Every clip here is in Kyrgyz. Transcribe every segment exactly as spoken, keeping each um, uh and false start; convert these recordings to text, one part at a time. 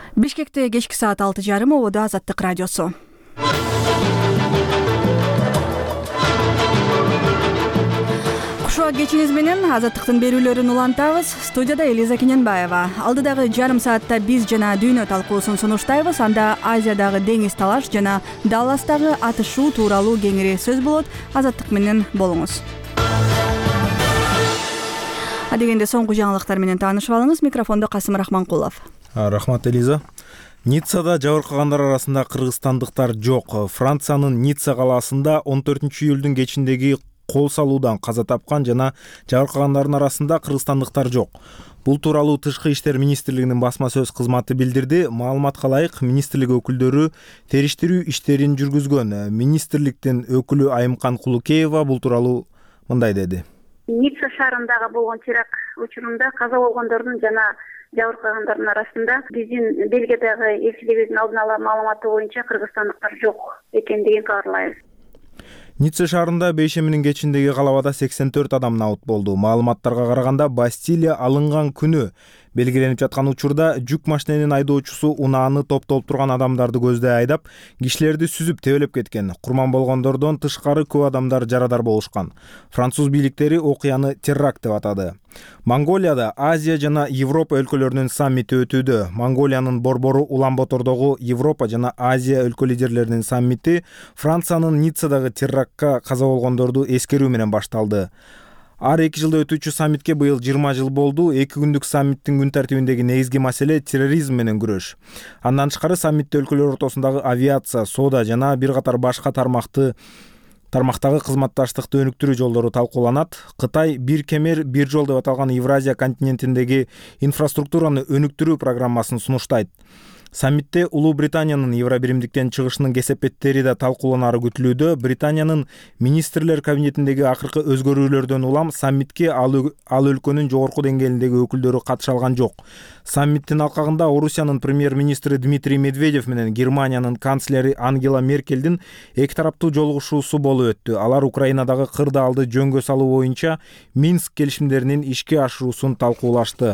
Бишкекте кечки саат алты жарым ободо Азаттык радиосу. Кушуа кечиңиз менен Азаттыктын берүүлөрүн улантабыз. Студияда Элиза Кененбаева. Алдыдагы жарым саатта биз жана дүйнө талкуусун сунуштайбыз. Анда Азиядагы деңиз талаш жана Далластагы атышуу тууралуу кеңири сөз болот. Азаттык менен болуңуз. Адегенде соңку жаңылыктар менен таанышып алыңыз. Микрофондо Касым Рахманкулов. Рахмат, Элиза. Ниццада жабыркагандар арасында кыргызстандыктар жок. Франциянын Ницца калаасында он төртүнчү июлдун кечиндеги кол салуудан каза тапкан жана жабыркагандардын арасында кыргызстандыктар жок. Бул тууралуу Тышкы иштер министрлигинин басма сөз кызматы билдирди. Маалыматка ылайык, министрлик өкүлдөрү териштирүү иштерин жүргүзгөн. Министрликтин өкүлү Айымкан Кулукеева бул тууралуу мындай деди. Ницца шаарындагы болгон теракт учурунда каза болгондордун жана жабыркагандардын арасында биздин Бельгиядагы элчилигибиздин алдын ала маалыматы боюнча кыргызстандыктар жок экендигин кабарлайбыз. Ницца шаарында бейшеминин кечиндеги калабада сексен төрт адам набыт болду. Маалыматтарга караганда Бастилия алынган күнү белгиленип жаткан учурда жүк машиненин айдоочусу унааны топтолуп турган адамдарды көздөй айдап, кишилерди сүзүп тебелеп кеткен. Курман болгондордон тышкары көп адамдар жарадар болушкан. Француз бийликтери окуяны теракт деп атады. Монголияда Азия жана Европа өлкөлөрүнүн саммити өтүүдө. Монголиянын борбору Улан-Батордогу Европа жана Азия өлкө лидерлеринин саммити Франциянын Ниццадагы терактка каза болгондорду эскерүү менен башталды. Ар эки жылда өтүүчү саммитке быйыл жыйырма жыл болду. Эки күндүк саммиттин күн тартибиндеги негизги маселе терроризм менен күрөш. Андан тышкары саммитте өлкөлөр ортосундагы авиация, соода жана бир катар башка тармакты тармактагы кызматташтыкты өнүктүрүү жолдору талкууланат. Кытай бир кемер, бир жол деп аталган Евразия континентиндеги инфраструктураны өнүктүрүү программасын сунуштайт. Саммитте Улуу Британиянын Евробиримдиктен чыгышынын кесепеттери да талкууланары күтүлүүдө. Британиянын министрлер кабинетиндеги акыркы өзгөрүүлөрдөн улам саммитке ал өлкөнүн жогорку деңгээлиндеги өкүлдөрү катыша алган жок. Саммиттин алкагында Орусиянын премьер-министри Дмитрий Медведев менен Германиянын канцлери Ангела Меркелдин эки тараптуу жолугушуусу болуп өттү. Алар Украинадагы кырдаалды жөнгө салуу боюнча Минск келишимдеринин ишке ашыруусун талкуулашты.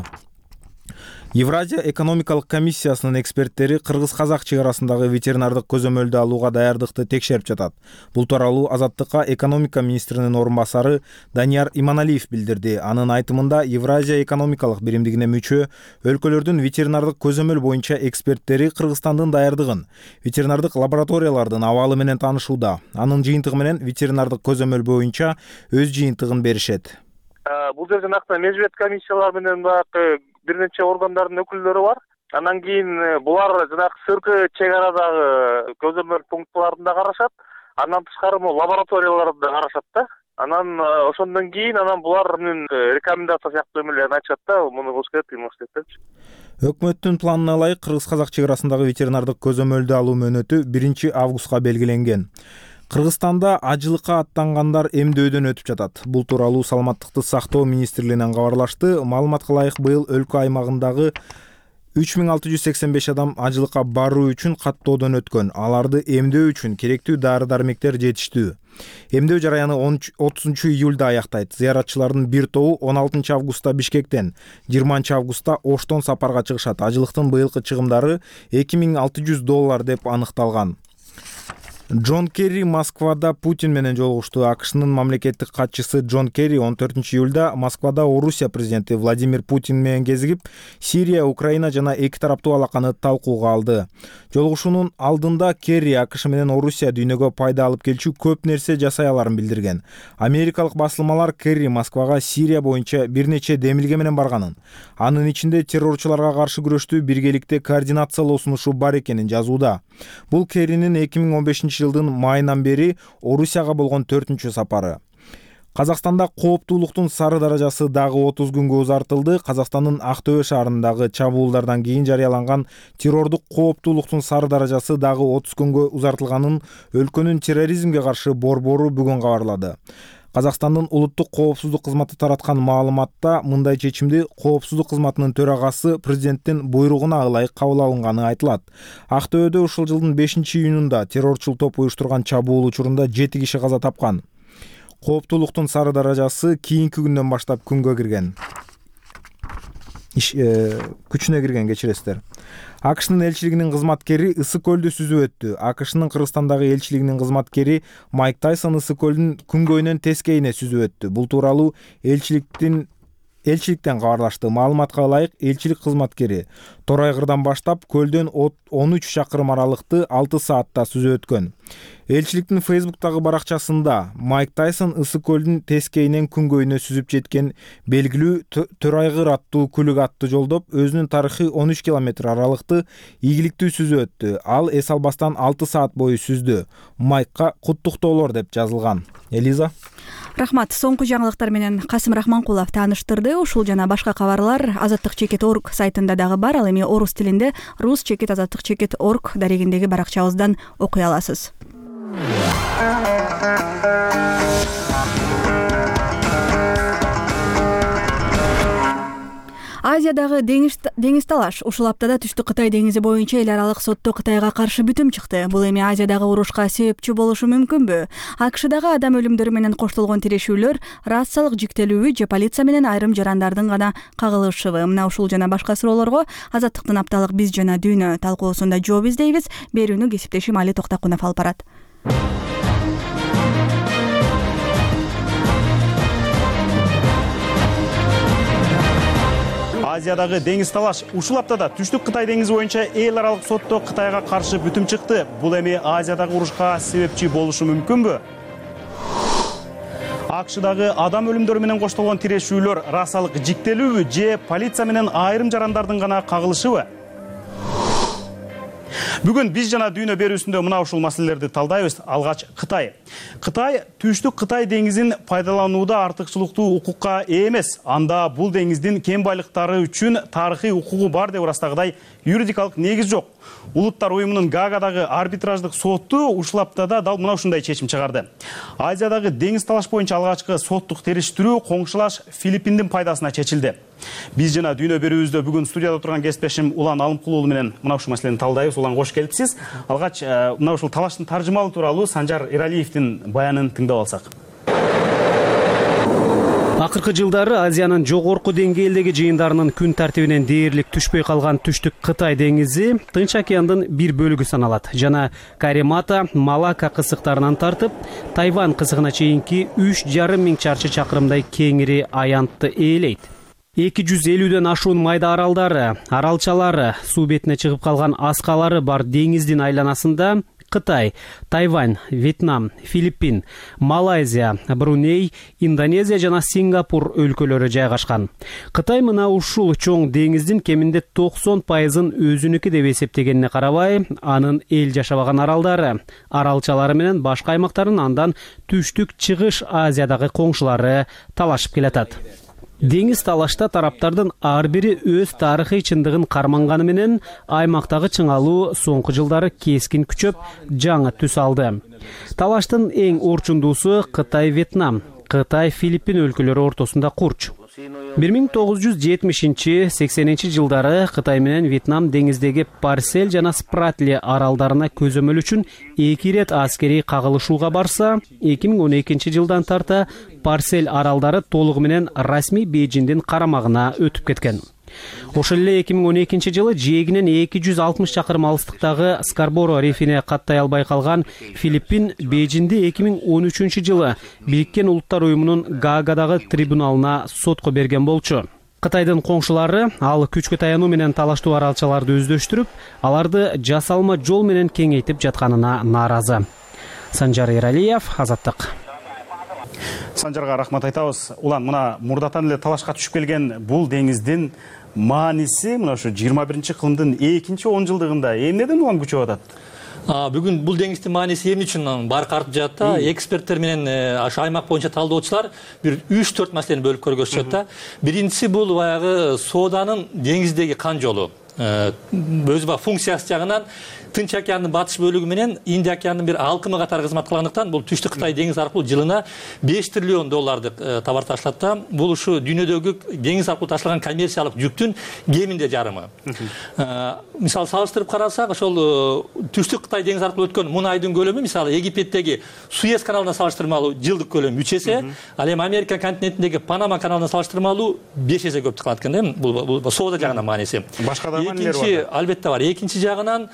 Евразия экономикалык комиссиясынын эксперттери кыргыз-казак чек арасындагы ветеринардык көзөмөлдү алууга даярдыкты текшерип жатат. Бул тууралуу Азаттыкка экономика министринин орун басары Данияр Иманалиев билдирди. Анын айтымында Евразия экономикалык биримдигине мүчө өлкөлөрдүн ветеринардык көзөмөл боюнча эксперттери Кыргызстандын даярдыгын, ветеринардык лабораториялардын абалы менен таанышууда. Анын жыйынтыгы менен ветеринардык көзөмөл боюнча өз жыйынтыгын беришет. Бул жерде накта мезбет комиссиялар менен баягы бир нече органдардын өкүлдөрү бар. Анан кийин булар жанагы сыркы чек арадагы көзөмөл пунктларында карашат. Андан тышкары лабораторияларда карашат да. Анан ошондон кийин анан булардын рекомендация сыяктуу эмелерин айтышат да, муну кылыш керек, муну кылыш керек депчи. Өкмөттүн планына ылайык кыргыз-казак чек арасындагы ветеринардык көзөмөлдү алуу мөөнөтү биринчи августка белгиленген. Кыргызстанда ажылыкка аттангандар эмдөөдөн өтүп жатат. Бул тууралуу Саламаттыкты сактоо министрлигинен кабарлашты. Маалыматка ылайык быйыл өлкө аймагындагы үч миң алты жүз сексен беш адам ажылыкка баруу үчүн каттоодон өткөн. Аларды эмдөө үчүн керектүү дары-дармектер жетиштүү. Эмдөө жараяны отузунчу июлда аяктайт. Зыяратчылардын бир тобу он алтынчы августта Бишкектен, жыйырманчы августта Оштон сапарга чыгышат. Ажылыктын быйылкы чыгымдары эки миң алты жүз доллар деп аныкталган. Джон Керри Москвада Путин менен жолугушту. АКШнын мамлекеттик катчысы Джон Керри он төртүнчү июлда Москвада Орусия президенти Владимир Путин менен кезигип, Сирия, Украина жана эки тараптуу алаканы талкууга алды. Жолугушуунун алдында Керри АКШ менен Орусия дүйнөгө пайда алып келчү көп нерсе жасай аларын билдирген. Америкалык басылмалар Керри Москвага Сирия боюнча бир нече демилге менен барганын, анын ичинде террорчуларга каршы күрөштү биргеликте координациялоо сунушу бар экенин жазууда. Бул Керринин эки миң он бешинчи жылдын майынан бери Орусияга болгон төртүнчү сапары. Казакстанда кооптуулуктун сары даражасы дагы отуз күнгө узартылды. Казакстандын Актөбө шаарындагы чабуулдардан кийин жарыяланган террордук кооптуулуктун сары даражасы дагы отуз күнгө узартылганын өлкөнүн терроризмге каршы борбору бүгүн кабарлады. Казакстандын улуттук коопсуздук кызматы тараткан маалыматта мындай чечимди коопсуздук кызматынын төрагасы президенттин буйругуна ылайык кабыл алынганы айтылат. Актөбөдө ушул жылдын бешинчи июнунда террорчул топ уюштурган чабуул учурунда жети киши каза тапкан. Кооптуулуктун сары даражасы кийинки күндөн баштап күнгө кирген. күчүнө кирген, кечиресиздер. АКШнын элчилигинин кызматкери ысык көлдү сүзүп өттү. АКШнын Кыргызстандагы элчилигинин кызматкери Майк Тайсон ысык көлдүн күнгөйүнөн тескейине сүзүп өттү. Бул тууралуу элчиликтин элчиликтен кабарлашты. Маалыматка ылайык, элчилик кызматкери Тор айгырдан баштап көлдөн он үч чакырым аралыкты алты саатта сүзүп өткөн. Элчиликтин Фейсбуктагы баракчасында Майк Тайсон ысык көлдүн тескейинен күнгөйүнө сүзүп жеткен белгилүү Төр айгыр аттуу күлүк атты жолдоп, өзүнүн тарыхый он үч километр аралыкты ийгиликтүү сүзүп өттү. Ал эс албастан алты саат бою сүздү. Майкка куттуктоолор деп жазылган. Элиза. Рахмат. Соңку жаңылыктар менен Касым Рахманкулов тааныштырды. Ушул жана башка кабарлар азаттык чекит точка орг сайтында дагы бар. Ал эми орус тилинде рус чекит азаттык чекит точка орг дарегиндеги баракчабыздан окуй аласыз. Азиядагы деңиз талаш ушул аптада Түштүк Кытай деңизи боюнча эл аралык сотто Кытайга каршы бүтүм чыкты. Бул эми Азиядагы урушка себепчи болушу мүмкүнбү? АКШдагы адам өлүмдөрү менен коштолгон тирешүүлөр расалык жиктелүүбү же полиция менен айрым жарандардын гана кагылышыбы? Мына ушул жана башка суроолорго Азаттыктын апталык биз жана дүйнө талкуусунда жооп издейбиз. Берүүнү кесиптешим Али Токтакунов алып барат. Азиядагы деңиз талаш ушул аптада Түштүк Кытай деңизи боюнча эл аралык сотто Кытайга каршы бүтүм чыкты. Бул эми Азиядагы урушка себепчи болушу мүмкүнбү? АКШдагы адам өлүмдөрү менен коштолгон тирешүүлөр расалык жиктелүүбү же полиция менен айрым жарандардын гана кагылышыбы? Бүгүн биз жана дүйнө берүүсүндө мына ушул маселелерди талдайбыз. Алгач Кытай. Кытай Түштүк Кытай деңизин пайдаланууда артыкчылыктуу укукка ээ эмес. Анда бул деңиздин кен байлыктары үчүн тарыхый укугу бар деп ырастагыдай юридикалык негиз жок. Улуттар уюмунун Гаагадагы арбитраждык соту ушул аптада дал мына ушундай чечим чыгарды. Азиядагы деңиз талаш боюнча алгачкы соттук териштирүү коңшулаш Филиппиндин пайдасына чечилди. Биз жана дүйнө берүүбүздө бүгүн студияда турган кесиптешим Улан Алымкул уулу менен мына ушул маселени талдайбыз. Улан, кош келипсиз. Алгач мына ушул талаштын таржымалы тууралуу Санжар Эралиевдин баянын тыңдап алсак. Акыркы жылдары Азиянын жогорку деңгээлдеги жыйындарынын күн тартибинен дээрлик түшпөй калган Түштүк Кытай деңизи Тынч океандын бир бөлүгү саналат жана Каремата, Малакка кысыктарынан тартып, Тайвань кысыгына чейинки үч жарым миң чарчы чакырымдай кеңири аянтты ээлейт. эки жүз элүүдөн ашуун майда аралдары, аралчалары, суу бетине чыгып калган аскалары бар деңиздин айланасында Кытай, Тайвань, Вьетнам, Филиппин, Малайзия, Бруней, Индонезия жана Сингапур өлкөлөрү жайгашкан. Кытай мына ушул чоң деңиздин кеминде токсон пайызын өзүнүкү деп эсептегенине карабай, анын эл жашабаган аралдары, аралчалары менен башка аймактарын андан Түштүк Чыгыш Азиядагы коңшулары талашып келатат. Деңиз талашта тараптардын ар бири өз тарыхый чындыгын карманганы менен аймактагы чыңалуу соңку жылдары кескин күчөп, жаңы түс алды. Талаштын эң орчундуусу Кытай-Вьетнам, Кытай-Филиппин өлкөлөрү ортосунда курч. бир миң тогуз жүз жетимишинчи сексенинчи жылдары Кытай менен Вьетнам деңиздеги Парсель жана Спратли аралдарына көзөмөл үчүн эки ирет аскерий кагылышууга барса, эки миң он экинчи жылдан тарта Парсель аралдары толугу менен расмий Бейжиңдин карамагына өтүп кеткен. Ошол эле эки миң он экинчи жылы жээгинен эки жүз алтымыш чакырым алыстыктагы Скарборо рифине каттай албай калган Филиппин Бейжиңди эки миң он үчүнчү жылы Бириккен Улуттар уюмунун Гаагадагы трибуналына сотко берген болчу. Кытайдын коңшулары ал күчкө таянуу менен талаштуу аралчаларды өздөштүрүп, аларды жасалма жол менен кеңейтип жатканына нааразы. Санжар Эралиев, Азаттык. Санжарга рахмат айтабыз. Улан, мына мурдатан эле талашка түшүп келген бул деңиздин мааниси мына ушу жыйырма биринчи кылымдын экинчи он жылдыгында эмнеден улам күчөп атат? Бүгүн бул деңиздин мааниси эмне үчүн барк артып жатат да? Эксперттер менен ашы аймак боюнча талдоочулар бир үч төрт маселени бөлүп көргөзүшөт да. Биринчиси бул баягы сооданын деңиздеги кан жолу. өзү баягы функциясы жагынан Тынч океандын батыш бөлүгү менен Индия океанынын бир алкымы катары кызмат кылгандыктан бул түштүк Кытай деңизи аркылуу жылына беш триллион долларды товар ташлат да. Бул ушу дүйнөдөгү деңиз аркылуу ташылган коммерциялык жүктүн кеминде жарымы. Мисалы салыштырып карасак, ошол түштүк Кытай деңизи аркылуу өткөн мунайдын көлөмү мисалы Египеттеги Суэц каналына салыштырмалуу жылдык көлөмү үч эсе, ал эми Америка континентиндеги Панама каналына салыштырмалуу беш эсе көп калат экен да. Бул соода жагынан мааниси. Башка да маанилер бар. Экинчи, албетте бар. Экинчи жагынан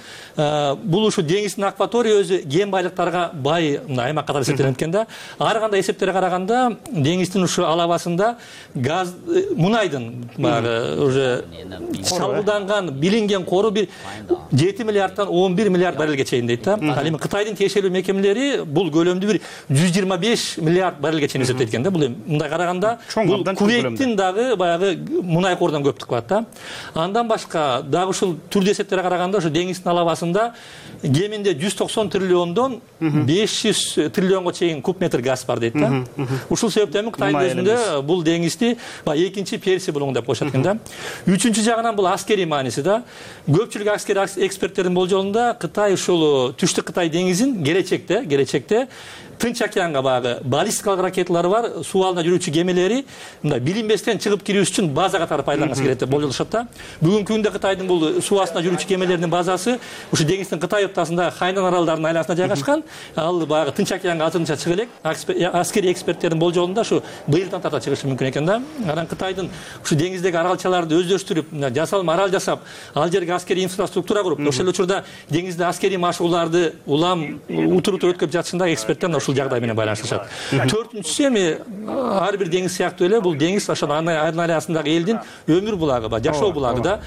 бул ушу деңиздин акватория өзү кен байлыктарга бай аймак катары эсептелет экен да. Ар кандай эсептерге караганда деңиздин ушу алабасында газ, мунайдын баягы уже чалгылданган, билинген кору бир жети миллиардтан он бир миллиард баррелге чейин дейт да. Ал эми Кытайдын тиешелүү мекемелери бул көлөмдү бир жүз жыйырма беш миллиард баррелге чейин эсептейт экен да. Бул эми мындай караганда бул Кувейттин дагы баягы мунай корунан көптүк кылат да. Андан башка дагы ушул түрдүү эсептерге караганда ушу деңиздин алабасында кеминде жүз токсон триллиондон беш жүз триллионго чейин куб метр газ бар дейт да. Ушул себептен Кытайдын өзүндө бул деңизди экинчи Персия булуңу деп коюшат экен да. Үчүнчү жагынан бул аскерий мааниси да. Көпчүлүк аскери эксперттердин болжолунда Кытай ушул түштүк Кытай деңизин келечекте, келечекте Тынч океанга багы баллистикалык ракеталары бар, суу алына жүрүүчү кемелери мындай билинбестен чыгып кирүү үчүн база катары пайдалангысы келет деп болжолдошот да. Бүгүнкү күндө Кытайдын бул суу астына жүрүүчү кемелеринин базасы ушу деңиздин Кытай ортосунда Хайнан аралдарынын айланасында жайгашкан. Ал багы Тынч океанга азырынча чыга элек. Аскери эксперттердин болжолунда ушу быйылдан тарта чыгышы мүмкүн экен да. Анан Кытайдын ушу деңиздеги аралчаларды өздөштүрүп, жасалма арал жасап, ал жерге аскери инфраструктура куруп, ошол учурда деңизде аскери машыгууларды улам утур-утур өткөрүп жатышында эксперттер ушул жагдай менен байланыштырышат. Төртүнчүсү эми ар бир деңиз сыяктуу эле бул деңиз ошол айналасындагы элдин өмүр булагы, жашоо булагы да.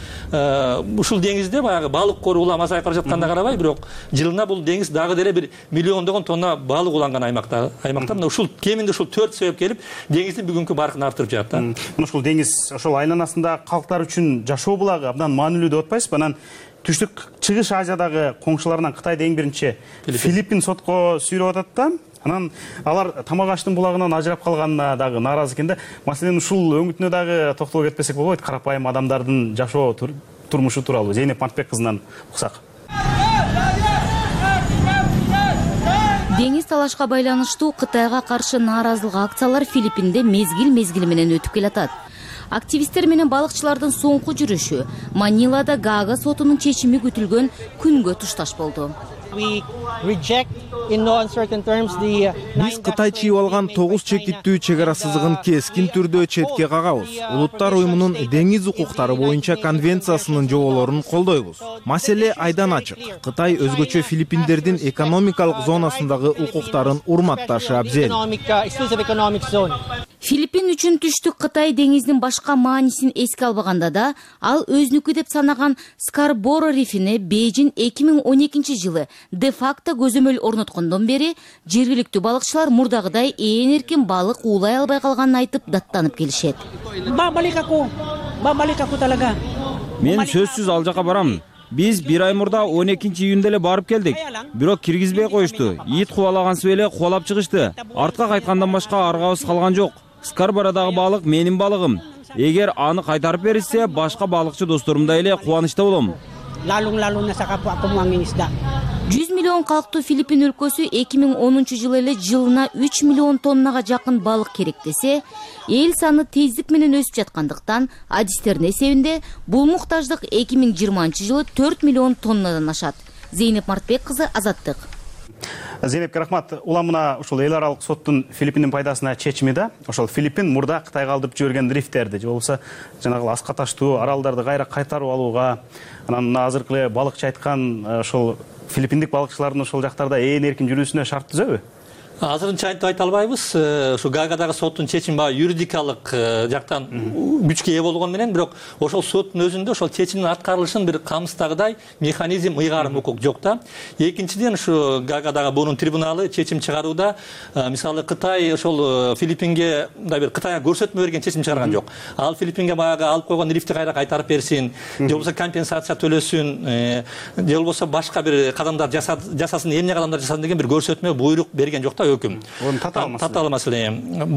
Ушул деңизде баягы балык кору улам азайып бара жатканына карабай, бирок жылына бул деңиз дагы деле бир миллиондогон тонна балык уланган аймакта. Аймакта мына ушул кеминде ушул төрт себеп келип деңиздин бүгүнкү баркын артырып жатат да. Мына ушул деңиз ошол айланасында калктар үчүн жашоо булагы абдан маанилүү деп атпайсызбы? Анан түштүк чыгыш Азиядагы коңшуларынан Кытайды эң биринчи Филиппин сотко сүйрөп атат да. Анан алар тамак аштын булагынан ажырап калганына дагы нааразы экен да. Маселен ушул өңүтүнө дагы токтолуп кетпесек болбойт. Карапайым адамдардын жашоо турмушу тууралуу Зейнеп Мартбек кызынан уксак. Деңиз талашка байланыштуу Кытайга каршы нааразылык акциялар Филиппинде мезгил-мезгили менен өтүп келатат. Активисттер менен балыкчылардын соңку жүрүшү Манилада Гаага сотунун чечими күтүлгөн күнгө тушташ болду. Биз Кытай чийип алган тогуз чекиттүү чек ара сызыгын кескин түрдө четке кагабыз. Улуттар уюмунун деңиз укуктары боюнча конвенциясынын жоболорун колдойбуз. Маселе айдан ачык. Кытай өзгөчө Филиппиндердин экономикалык зонасындагы укуктарын урматташы абзел. Филиппин үчүн түштүк Кытай деңиздин башка маанисин эске албаганда да, ал өзүнүкү деп санаган Скарборо рифине Бейжин эки миң он экинчи жылы де-факто көзөмөл орноткондон бери жергиликтүү балыкчылар мурдагыдай ээн эркин балык уулай албай калганын айтып даттанып келишет. Мен сөзсүз ал жака барам. Биз бир ай мурда он экинчи июнда эле барып келдик. Бирок киргизбей коюшту. Ит кубалагансып эле кубалап чыгышты. Артка кайткандан башка аргабыз калган жок. Скарборадагы балык менин балыгым. Эгер аны кайтарып беришсе, башка балыкчы досторумдай эле кубанычта болом. жүз миллион калктуу Филиппин өлкөсү эки миң онунчу жылы эле жылына үч миллион тоннага жакын балык керек десе, эл саны тездик менен өсүп жаткандыктан адистердин эсебинде бул муктаждык эки миң жыйырманчы жылы төрт миллион тоннадан ашат. Зейнеп Мартбек кызы, Азаттык. Зейнепке рахмат. Улам мына ушул эл аралык соттун Филиппиндин пайдасына чечими да. Ошол Филиппин мурда Кытайга алдырып жиберген рифтерди, же болбосо жанагы аска таштуу аралдарды кайра кайтарып алууга, анан азыркы эле балыкчы айткан ошол филиппиндик балыкчылардын ошол жактарда ээн эркин жүрүүсүнө шарт түзөбү? Азырынча айтып айта албайбыз. Ушу Гаагадагы соттун чечими баягы юридикалык жактан күчкө ээ болгон менен, бирок ошол соттун өзүндө ошол чечимдин аткарылышын бир камсыздагыдай механизм, ыйгарым укук жок да. Экинчиден ушу Гаагадагы бунун трибуналы чечим чыгарууда, мисалы Кытай ошол Филиппинге мындай бир Кытайга көрсөтмө берген чечим чыгарган жок. Ал Филиппинге баягы алып койгон рифти кайра кайтарып берсин, же болбосо компенсация төлөсүн, же болбосо башка бир кадамдар жасасын, эмне кадамдар жасасын деген бир көрсөтмө, буйрук берген жок да. башка өкүм. Татаал маселе.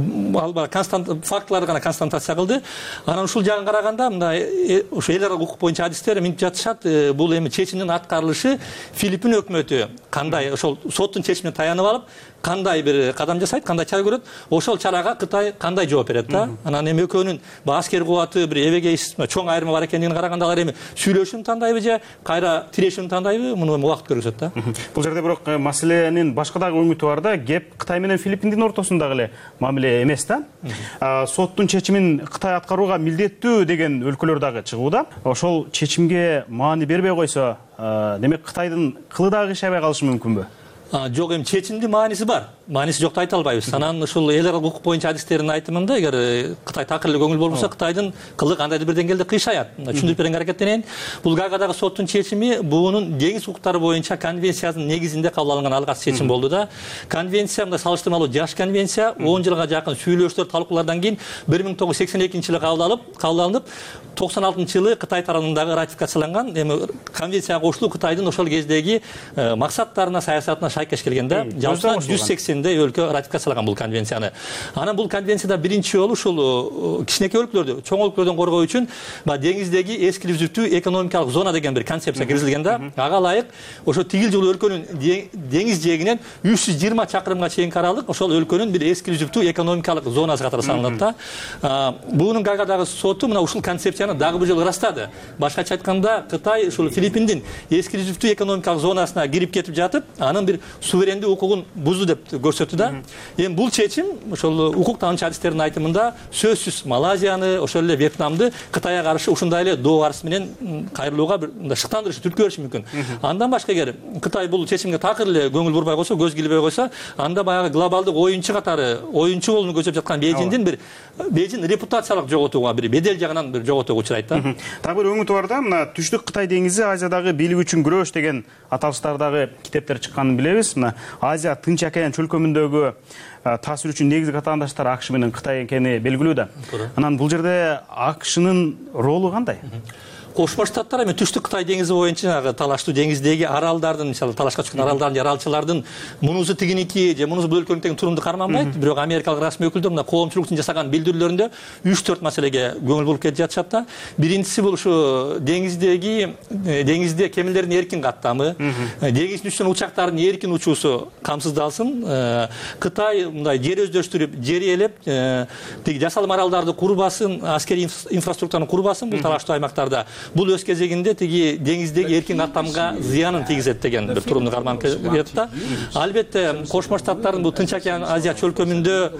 Ал констант фактыларды гана констатация кылды. Анан ушул жагын караганда мындай ушу эл аралык укук боюнча адистер мынтип жатышат, бул эми чечимдин аткарылышы Филиппин өкмөтү кандай ошол соттун чечимине таянып алып кандай бир кадам жасайт, кандай чара көрөт, ошол чарага Кытай кандай жооп берет да. Анан эми экөөнүн аскер кубаты бир эбегейсиз чоң айырмы бар экендигин караганда алар эми сүйлөшүүнү тандайбы же кайра тирешүүнү тандайбы, муну эми убакыт көрсөтөт да. Бул жерде бирок маселенин башка дагы өңүтү бар да, кеп Кытай менен Филиппиндин ортосундагы эле мамиле эмес да. Соттун чечимин Кытай аткарууга милдеттүү деген өлкөлөр дагы чыгууда. Ошол чечимге маани бербей койсо, демек Кытайдын кылы дагы кыйшабай калышы мүмкүнбү? Жок, эми чечимдин мааниси бар. Мааниси жок деп айта албайбыз. Анан ушул эл аралык укук боюнча адистердин айтымында, эгер Кытай такыр эле көңүл болбосо, Кытайдын кылы кандайдыр бир деңгээлде кыйшаят. Түшүндүрүп берүүгө аракеттенейин. Бул Гаагадагы соттун чечими буунун деңиз укуктары боюнча конвенциясынын негизинде кабыл алынган алгачкы чечим болду да. Конвенция мындай салыштырмалуу жаш конвенция, он жылга жакын сүйлөшүүлөр, талкуулардан кийин бир миң тогуз жүз сексен экинчи жылы кабыл алып, кабыл алынып, токсон алтынчы жылы Кытай тарабынан ратификацияланган. Эми конвенцияга кошулуу Кытайдын ошол кездеги максаттарына, саясатына шайкеш келген да. Жалпы жүз сексендей өлкө ратификациялаган бул конвенцияны. Анан бул конвенцияда биринчи жолу ушул кичинекей өлкөлөрдү, чоң өлкөлөрдөн коргоо үчүн деңиздеги эксклюзивдүү экономикалык зона деген бир концепция киргизилген да. Ага ылайык ошо тигил жолу өлкөнүн деңиз жээгинен үч жүз жыйырма чакырымга чейинки аралык ошол өлкөнүн бир эксклюзивдүү экономикалык зонасы катары саналат да. Буунун Гаагадагы соту мына ушул концепцияны дагы бир жолу ырастады. Башкача айтканда, Кытай ушул Филиппиндин эксклюзивдүү экономикалык зонасына кирип кетип жатып, анын бир суверендүү укугун бузду деп көрсөттү да. Эми бул чечим ошол укук таануучу адистердин айтымында сөзсүз Малайзияны, ошол эле Вьетнамды Кытайга каршы ушундай эле доо барыс менен кайрылууга бир шыктандырышы, түрткү бериши мүмкүн. Андан башка эгер Кытай бул чечимге такыр эле көңүл бурбай койсо, көз килбей койсо, анда баягы глобалдык оюнчу катары, оюнчу болууну көзөп жаткан Бейжиңдин бир Бейжиң репутациялык жоготууга, бир бедел жагынан бир жоготууга учурайт да. Дагы бир өңүтү бар да, мына түштүк Кытай деңизи Азиядагы бийлик үчүн күрөш деген аталыштардагы китептер чыкканын билебиз. Мына Азия Тынч океан чөлкөмүндөгү таасир үчүн негизги катаандаштар АКШ менен Кытай экени белгилүү да. Анан бул жерде АКШнын ролу кандай? Кошмо Штаттар эми түштүк Кытай деңизи боюнча талаштуу деңиздеги аралдардын, мисалы талашка чыккан аралдардын жаралчылардын мунусу тигиники же мунусу бул өлкөнүн турумду карманбайт. Бирок Америкалык расмий өкүлдөр мына коомчулуктун жасаган билдирүүлөрүндө үч төрт маселеге көңүл буруп кетип жатышат да. Биринчиси бул ушу деңиздеги деңизде кемелердин эркин каттамы, деңиздин үстүнөн учактардын эркин учуусу камсыздалсын. Кытай мындай жер өздөштүрүп, жер ээлеп, тиги жасалма аралдарды курбасын, аскерий инфраструктураны курбасын бул талаштуу аймактарда. Бул өз кезегинде тиги деңиздеги эркин каттамга зыянын тийгизет деген бир турумду карманып келет да. Албетте Кошмо Штаттардын бул Тынч океан Азия чөлкөмүндө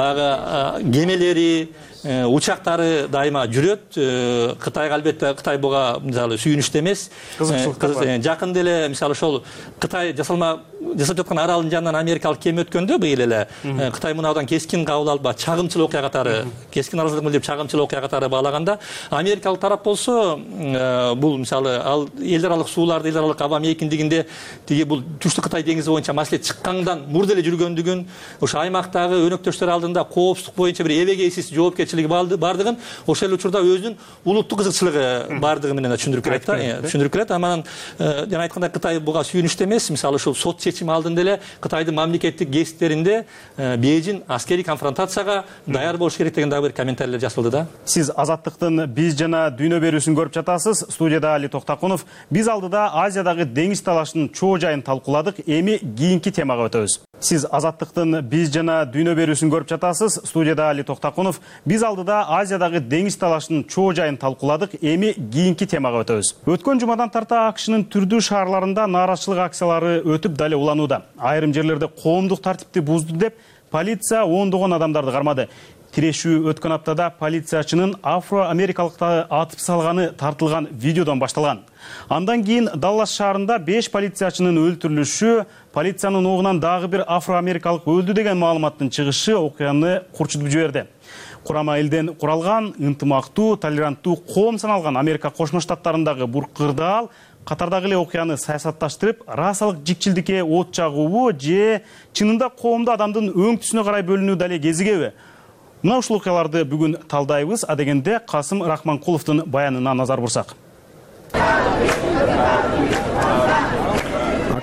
баягы кемелери, учактары дайыма жүрөт. Кытайга албетте Кытай буга мисалы сүйүнүштүү эмес. Жакында эле мисалы ошол Кытай жасалма жасап жаткан аралдын жанынан америкалык кеме өткөндө быйыл эле Кытай мынаудан кескин кабыл алып, чагымчыл окуя катары, кескин аралык деп чагымчыл окуя катары баалаганда, америкалык тарап болсо бул мисалы ал эл аралык сууларды, эл аралык аба мейкиндигинде тиги бул түштүк Кытай деңизи боюнча маселе чыккандан мурда эле жүргөндүгүн, ошо аймактагы өнөктөштөр алдында коопсуздук боюнча бир эбегейсиз жоопкерчилиги бардыгын, ошол эле учурда өзүнүн улуттук кызыкчылыгы бардыгы менен түшүндүрүп келет да. Түшүндүрүп келет. Анан жана айткандай Кытай буга сүйүнүштүү эмес. Мисалы ушул сот чечими алдында эле Кытайдын мамлекеттик гезиттеринде Бейжиң аскерий конфронтацияга даяр болуш керек деген дагы бир комментарийлер жазылды да. Сиз Азаттыктын биз жана дүйнө берүүсүн көрүп жатасыз. Студияда Али Токтакунов. Биз алдыда Азиядагы деңиз талашынын чоо жайын талкууладык. Эми кийинки темага өтөбүз. Сиз Азаттыктын биз жана дүйнө берүүсүн көрүп жатасыз. Студияда Али Токтакунов. Биз алдыда Азиядагы деңиз талашынын чоо жайын талкууладык. Эми кийинки темага өтөбүз. Өткөн жумадан тарта АКШнын түрдүү шаарларында нааразычылык акциялары өтүп дале уланууда. Айрым жерлерде коомдук тартипти бузду деп полиция ондогон адамдарды кармады. Тирешүү өткөн аптада полициячынын афро-америкалыкты атып салганы тартылган видеодон башталган. Андан кийин Даллас шаарында беш полициячынын өлтүрүлүшү, полициянын огунан дагы бир афро-америкалык өлдү деген маалыматтын чыгышы окуяны курчутуп жиберди. Курама элден куралган, ынтымактуу, толеранттуу коом саналган Америка Кошмо Штаттарындагы бул кырдаал катардагы эле окуяны саясатташтырып, расалык жикчилдикке от жагуубу же чынында коомду адамдын өң түсүнө карай бөлүнүү дале кезигеби? Мына ушул окуяларды бүгүн талдайбыз. Адегенде Касым Рахманкуловдун баянына назар бурсак.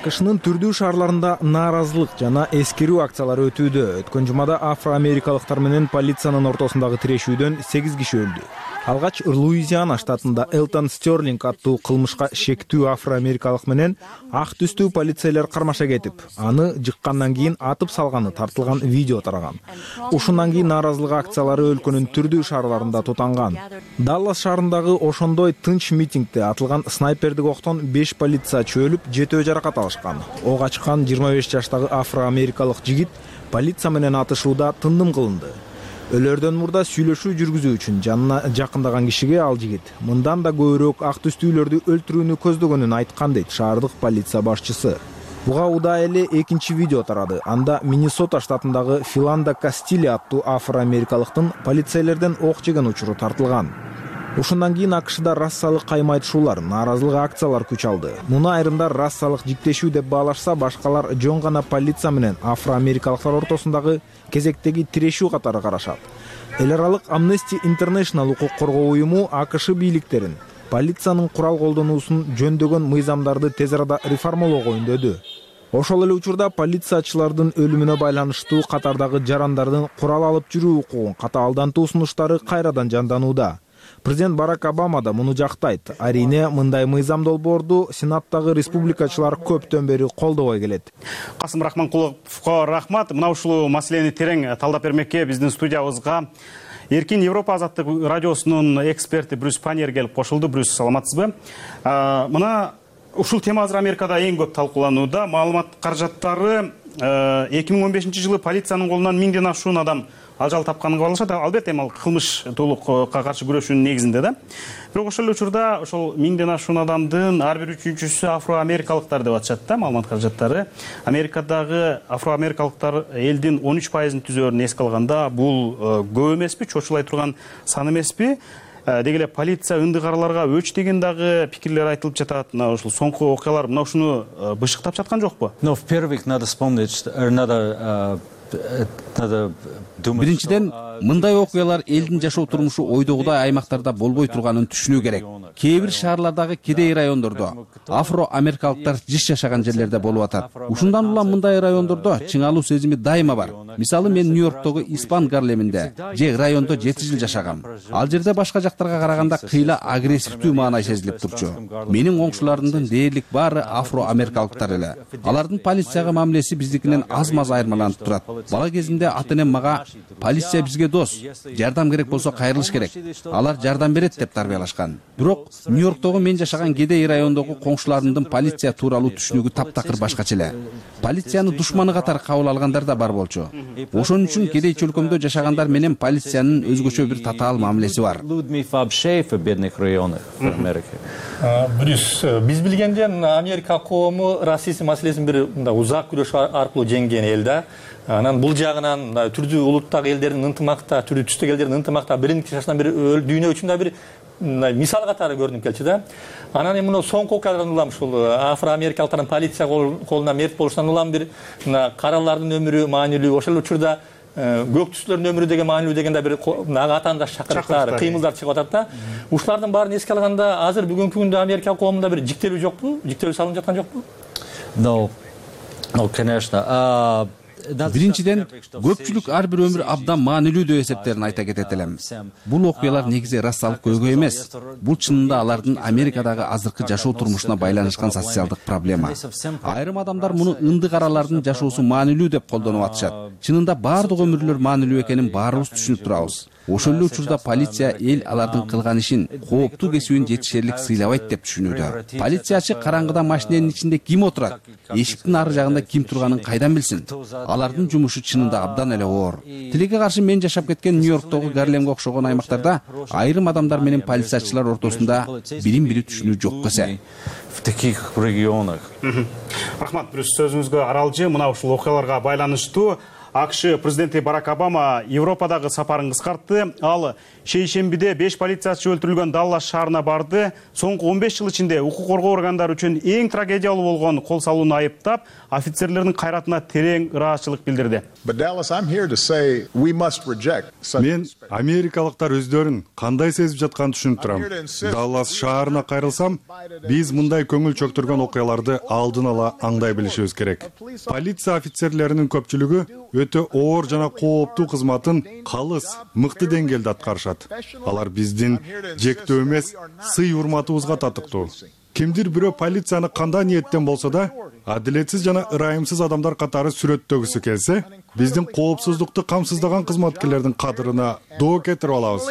акшнын түрдүү шаарларында нааразылык жана эскерүү акциялары өтүүдө. Өткөн жумада афро-америкалыктар менен полициянын ортосундагы тирешүүдөн сегиз киши өлдү. Алгач Луизиана штатында Элтон Стерлинг аттуу кылмышка шектүү афро-америкалык менен ак түстүү полицейлер кармаша кетип, аны жыккандан кийин атып салганы тартылган видео тараган. Ушундан кийин нааразылык акциялары өлкөнүн түрдүү шаарларында тутанган. Даллас шаарындагы ошондой тынч митингде атылган снайпердик октон беш полициячы өлүп, жетөө жаракат алышкан. Ок ачкан жыйырма беш жаштагы афро-америкалык жигит полиция менен атышууда тындым кылынды. Өлөрдөн мурда сүйлөшүү жүргүзүү үчүн жанына жакындаган кишиге ал жигит мындан да көбүрөөк ак түстүүлөрдү өлтүрүүнү көздөгөнүн айткан дейт шаардык полиция башчысы. Буга удаа эле экинчи видео тарады. Анда Миннесота штатындагы Филанда Кастили аттуу афро-америкалыктын полицейлерден ок жеген учуру тартылган. Ушундан кийин акшда рассалык кайма айтышуулар, нааразылык акциялар күч алды. Муну айрымдар рассалык жиктешүү деп баалашса, башкалар жөн гана полиция менен афро-америкалыктар ортосундагы кезектеги тирешүү катары карашат. Эл аралык Amnesty International укук коргоо уюму АКШ бийликтерин полициянын курал колдонуусун жөндөгөн мыйзамдарды тез арада реформалоого үндөдү. Ошол эле учурда полициячылардын өлүмүнө байланыштуу катардагы жарандардын курал алып жүрүү укугун катаалдантуу сунуштары кайрадан жанданууда. Президент Барак Обама да муну жактайт. Арине мындай мыйзам долбоорду Сенаттагы республикачылар көптөн бери колдобой келет. Касым Рахманкуловго рахмат. Мына ушул маселени терең талдап бермекке биздин студиябызга Эркин Европа азаттык радиосунун эксперти Брюс Паньер келип кошулду. Брюс, саламатсызбы? Мына ушул тема азыр Америкада эң көп талкууланууда. Маалымат каражаттары эки миң он бешинчи жылы полициянын колунан миңден ашуун адам ажал тапканын кабарлашат. Албетте, ал кылмыш толукка каршы күрөшүүнүн негизинде да. Бирок ошол эле учурда ошол миңден ашуун адамдын ар бир үчүнчүсү афро-америкалыктар деп атышат да, маалымат каражаттары. Америкадагы афро-америкалыктар элдин он үч пайызын түзөөрүн эске алганда, бул көп эмеспи, чочулай турган сан эмеспи? Деги эле полиция ындыгараларга өч деген дагы пикирлер айтылып жатат. Мына ушул соңку окуялар мына ушуну бышыктап жаткан жокпу? Но в первых надо вспомнить, надо Биринчиден, мындай окуялар элдин жашоо турмушу ойдогудай аймактарда болбой турганын түшүнүү керек. Кээ бир шаарлардагы кедей райондордо афро-америкалыктар жиш жашаган жерлерде болуп атат. Ушундан улам мындай райондордо чыңалуу сезими дайыма бар. Мисалы, мен Нью-Йорктогу Испан Гарлеминде же райондо жети жыл жашагам. Ал жерде башка жактарга караганда кыйла агрессивдүү маанай сезилип турчу. Менин оңшуларымдын дээрлик баары афро-америкалыктар эле. Алардын полицияга мамилеси биздикинен аз-маз айырмаланып турат. Бала кезимде ата-энем мага полиция бизге дос, жардам керек болсо кайрылыш керек. Алар жардам берет деп тарбиялашкан. Бирок Нью-Йорктогу мен жашаган кедей райондогу коңшуларымдын полиция тууралуу түшүнүгү таптакыр башкача эле. Полицияны душманы катары кабыл алгандар да бар болчу. Ошон үчүн кедей чөлкөмдө жашагандар менен полициянын өзгөчө бир татаал мамилеси бар. Брюс, биз билгенден Америка коому расизм маселесин бир узак күрөш аркылуу жеңген эл да. Анан бул жагынан түрдүү улуттагы элдердин ынтымакта, түрдүү түстөгү элдердин ынтымакта бириндик жашынан бир дүйнө үчүн да бир мисал катары көрүнүп келчү да. Анан эми мына соңку окуялардан улам ушул афро-америкалыктардын полиция колуна мерт болушунан улам бир каралардын өмүрү маанилүү, ошол учурда көк түстүлөрдүн өмүрү деген маанилүү деген да бир атаандаш чакырыктар, кыймылдар чыгып атат да. Ушулардын баарын эске алганда азыр бүгүнкү күндө Америка коомунда бир жиктелүү жокпу? Жиктелүү салынып жаткан жокпу? No, no, конечно. Биринчиден, көпчүлүк ар бир өмүр абдан маанилүү деп эсептерин айта кетет элем. Бул окуялар негизи рассалык көйгөй эмес. Бул чынында алардын Америкадагы азыркы жашоо турмушуна байланышкан социалдык проблема. Айрым адамдар муну ындык аралардын жашоосу маанилүү деп колдонуп атышат. Чынында баардык өмүрлөр маанилүү экенин баарыбыз түшүнүп турабыз. Ошол эле учурда полиция эл алардын кылган ишин, кооптуу кесүүн жетишерлик сыйлабайт деп түшүнүүдө. Полициячы караңгыда машиненин ичинде ким отурат, эшиктин ары жагында ким турганын кайдан билсин? Алардын жумушу чынында абдан эле оор. Тилекке каршы мен жашап кеткен Нью-Йорктогу Гарлемге окшогон аймактарда айрым адамдар менен полициячылар ортосунда бирин-бири түшүнүү жок эсе. В таких регионах. Рахмат, Брюс, сөзүңүзгө аралжы. Мына ушул окуяларга байланыштуу АКШ президенти Барак Обама Европадагы сапарын кыскартты. Ал шейшембиде беш полициячы өлтүрүлгөн Даллас шаарына барды. Соңку он беш жыл ичинде укук коргоо органдары үчүн эң трагедиялуу болгон кол салууну айыптап, офицерлердин кайратына терең ыраазычылык билдирди. Мен америкалыктар өздөрүн кандай сезип жатканын түшүнүп турам. Даллас шаарына кайрылсам, биз мындай көңүл чөктүргөн окуяларды алдын ала аңдай билишибиз керек. Полиция офицерлеринин көпчүлүгү өтө оор жана кооптуу кызматын калыс, мыкты деңгээлде аткарышат. Алар биздин жектөө эмес, сый урматыбызга татыктуу. Кимдир бирөө полицияны кандай ниеттен болсо да, адилетсиз жана ырайымсыз адамдар катары сүрөттөгүсү келсе, биздин коопсуздукту камсыздаган кызматкерлердин кадырына доо кетирип алабыз.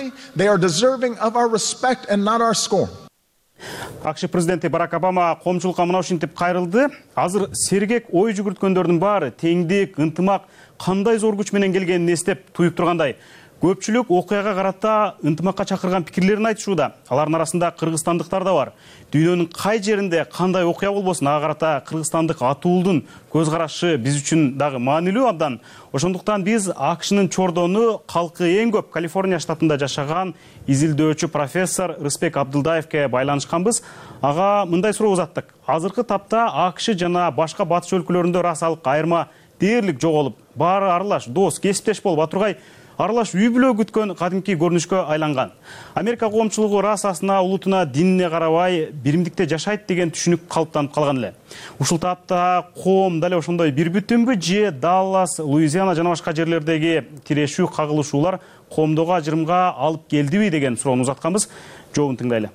АКШ президенти Барак Обама коомчулукка мына ушинтип кайрылды. Азыр сергек ой жүгүрткөндөрдүн баары теңдик, ынтымак кандай зор күч менен келгенин эстеп туюп тургандай. Көпчүлүк окуяга карата ынтымакка чакырган пикирлерин айтышууда. Алардын арасында кыргызстандыктар да бар. Дүйнөнүн кай жеринде кандай окуя болбосун, ага карата кыргызстандык атуулдун көз карашы биз үчүн дагы маанилүү абдан. Ошондуктан биз АКШнын чордону калкы эң көп Калифорния штатында жашаган изилдөөчү профессор Рыспек Абдылдаевке байланышканбыз. Ага мындай суроо узаттык. Азыркы тапта АКШ жана башка батыш өлкөлөрүндө расалык айырма дээрлик жоголуп, баары аралаш, дос, кесиптеш болуп атургай аралаш үй бүлө күткөн кадимки көрүнүшкө айланган. Америка коомчулугу расасына, улутуна, динине карабай биримдикте жашайт деген түшүнүк калыптанып калган эле. Ушул тапта коом дал ошондой бир бүтүнбү же Даллас, Луизиана жана башка жерлердеги тирешүү, кагылышуулар коомдогу ажырымга алып келдиби деген суроону узатканбыз. Жообун тыңдайлы.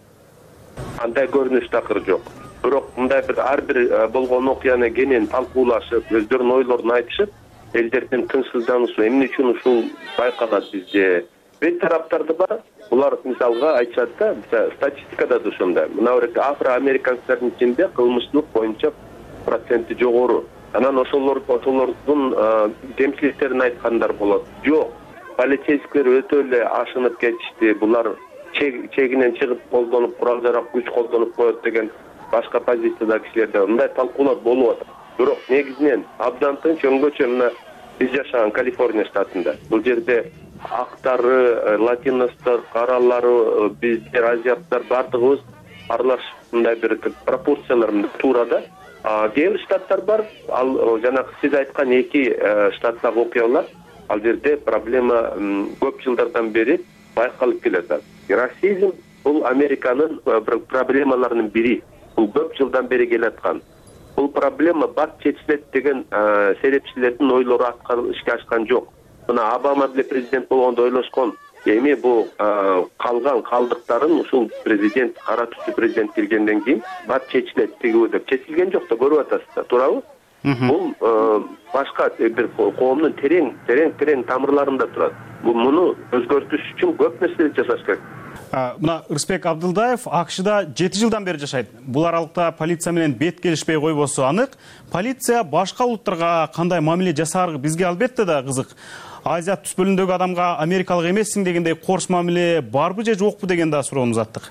Андай көрүнүш такыр жок. Бирок мындай бир ар бир болгон окуяны кенен талкуулашып, өздөрүнүн ойлорун айтышып, элдердин тынчсыздануусу эмне үчүн ушул байкалат бизде. Бет тараптарды бар. Булар мисалга айтышат да, статистикада да ошондой. Мына жерде афро-американцтардын ичинде кылмыштуулук боюнча проценти жогору. Анан ошолор ошолордун кемчиликтерин айткандар болот. Жок, полицейскилер өтө эле ашынып кетишти. Булар чегинен чыгып колдонуп, курал жарак күч колдонуп коет деген башка позицияда кишилерде мындай талкуулар болуп атат. Бирок негизинен абдан тынч өңгөчө мына биз жашаган Калифорния штатында. Бул жерде актары, латиностор, каралары, биздер, азиаттар бардыгыбыз аралаш мындай бир пропорциялар туура да. Кээ бир штаттар бар, ал жанагы сиз айткан эки штаттагы окуялар, ал жерде проблема көп жылдардан бери байкалып келет. Расизм бул Американын проблемаларынын бири. Бул көп жылдан бери келаткан. Бул проблема бат чечилет деген серепчилердин ойлору ишке ашкан жок. Мына Обама деле президент болгондо ойлошкон. Эми бул калган калдыктарын ушул президент, кара түстүү президент келгенден кийин бат чечилет тигиби деп чечилген жок да көрүп атасыздар, туурабы? Бул башка бир коомдун терең, терең, терең тамырларында турат. Бул муну өзгөртүш үчүн көп нерсе жасаш керек. Мына Рыспек Абдылдаев АКШда жети жылдан бери жашайт. Бул аралыкта полиция менен бет келишпей койбосу анык. Полиция башка улуттарга кандай мамиле жасаары бизге албетте да кызык. Азия түз бөлүгүндөгү адамга америкалык эмессиң дегендей корс мамиле барбы же жокпу деген да суроону узаттык.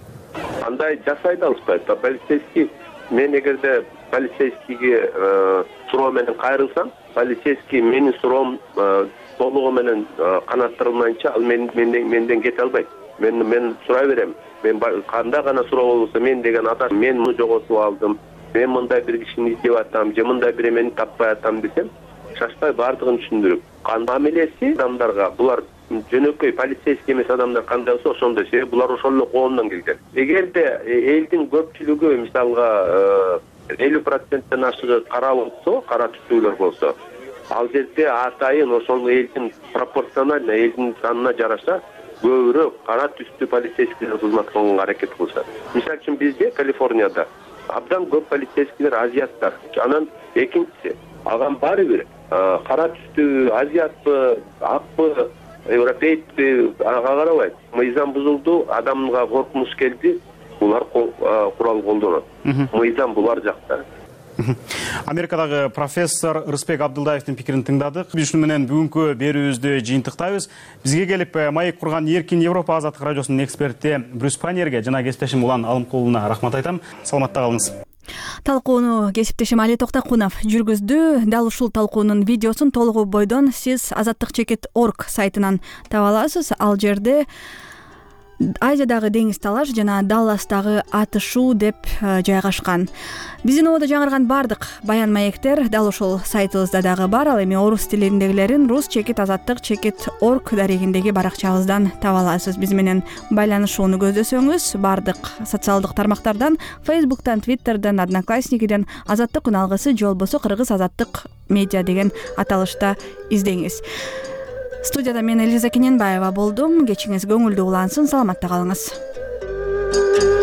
Андай жасай да алышпайт. Полицейский мен эгерде полицейскийге суроо менен кайрылсам, полицейский менин суроом толугу менен канаттырылмайынча ал менден менден кете албайт. Мен мен сурай берем. Мен кандай гана суроо болсо мен деген адам мен муну жоготуп алдым. Мен мындай бир кишини издеп атам, же мындай бир эмени таппай атам десем, шашпай бардыгын түшүндүрүп. Мамилеси адамдарга булар жөнөкөй полицейский эмес адамдар кандай болсо ошондой, себеби булар ошол эле коомдон келген. Эгерде элдин көпчүлүгү мисалга элүү проценттен ашыгы кара болсо, кара түстүүлөр болсо, ал жерде атайын ошол элдин пропорционально элдин санына жараша көбүрөөк кара түстүү полицейскилер кызмат кылганга аракет кылышат. Мисалы үчүн бизде Калифорнияда абдан көп полицейскилер азиаттар. Анан экинчиси, алган баары бир кара түстүү, азиатпы, акпы, европейпи ага карабайт. Мыйзам бузулду, адамга коркунуч келди, булар курал колдонот. Мыйзам булар жакта. Америкадагы профессор Рыспек Абдылдаевдин пикирин тыңдадык. Биз ушуну менен бүгүнкү берүүбүздү жыйынтыктайбыз. Бизге келип маек курган Эркин Европа азаттык радиосунун эксперти Брюс Паньерге жана кесиптешим Улан Алымкулуна рахмат айтам. Саламатта калыңыз. талкууну кесиптешим Али Токтокунов жүргүздү. Дал ушул талкуунун видеосун толугу бойдон сиз азаттык чекит орг сайтынан таба аласыз. Ал жерде Азиядагы деңиз талаш жана Далластагы атышуу деп жайгашкан. Биздин ободо жаңырган бардык баян маектер дал ушул сайтыбызда дагы бар. Ал эми орус тилиндегилерин рус чекит азаттык чекит орг дарегиндеги баракчабыздан таба аласыз. Биз менен байланышууну көздөсөңүз бардык социалдык тармактардан, Facebooktан, Twitterден, Одноклассникиден азаттык күн алгысы же болбосо Кыргыз азаттык медиа деген аталышта издеңиз. Студияда мен Элиза Кененбаева болдум. Кечиңиз көңүлдүү улансын, саламатта калыңыз.